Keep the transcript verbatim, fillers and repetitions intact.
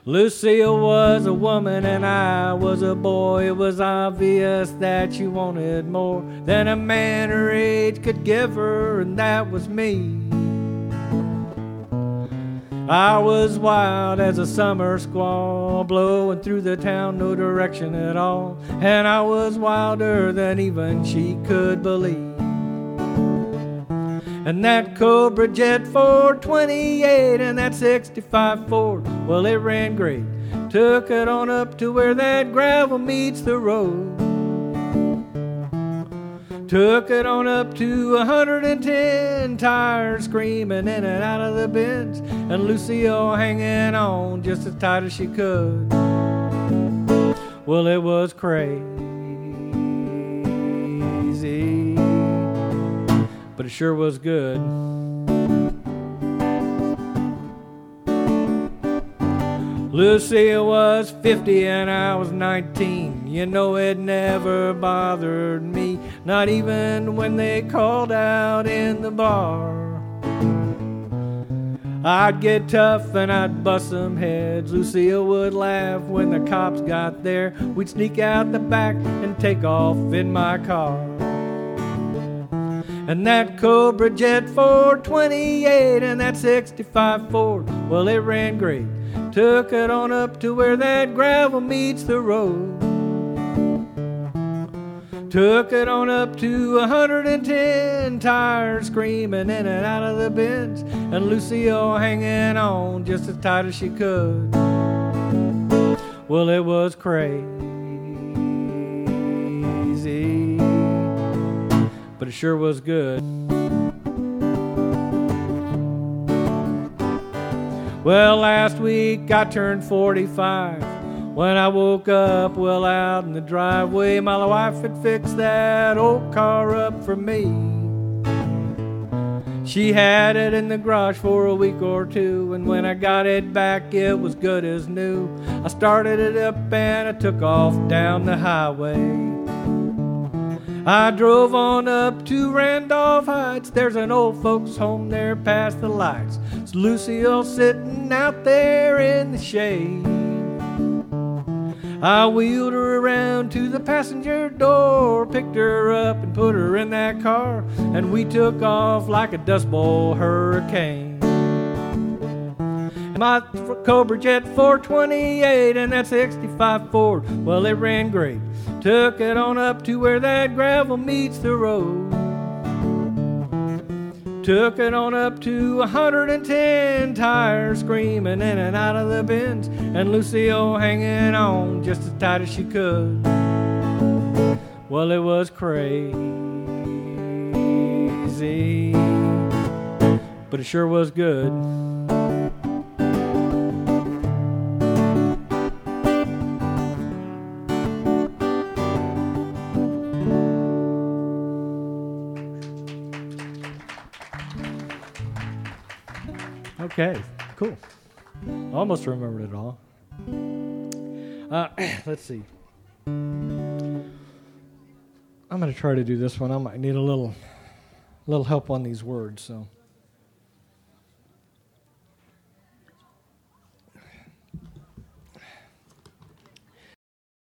Lucille was a woman and I was a boy. It was obvious that she wanted more than a man her age could give her, and that was me. I was wild as a summer squall, blowing through the town, no direction at all. And I was wilder than even she could believe. And that Cobra Jet four twenty-eight and that sixty-five Ford, well, it ran great. Took it on up to where that gravel meets the road. Took it on up to one hundred ten, tires screaming in and out of the bends, and Lucille hanging on just as tight as she could. Well, it was crazy, but it sure was good. Lucille was fifty and I was nineteen. You know it never bothered me, not even when they called out in the bar. I'd get tough and I'd bust some heads. Lucille would laugh when the cops got there. We'd sneak out the back and take off in my car. And that Cobra Jet four twenty-eight and that sixty-five Ford, well, it ran great. Took it on up to where that gravel meets the road. Took it on up to one hundred ten, tires screaming in and out of the bends, and Lucille hanging on just as tight as she could. Well, it was crazy, but it sure was good. Well, last week I turned forty-five. When I woke up, well, out in the driveway, my wife had fixed that old car up for me. She had it in the garage for a week or two, and when I got it back, it was good as new. I started it up and I took off down the highway. I drove on up to Randolph Heights. There's an old folks home there past the lights. It's Lucille sitting out there in the shade. I wheeled her around to the passenger door, picked her up and put her in that car, and we took off like a Dust Bowl hurricane. My Cobra Jet four twenty-eight and that sixty-five Ford, well, it ran great. Took it on up to where that gravel meets the road. Took it on up to one hundred ten, tires screaming in and out of the bends, and Lucille hanging on just as tight as she could. Well, it was crazy, but it sure was good. Okay, cool. Almost remembered it all. Uh, let's see. I'm going to try to do this one. I might need a little, little help on these words. So.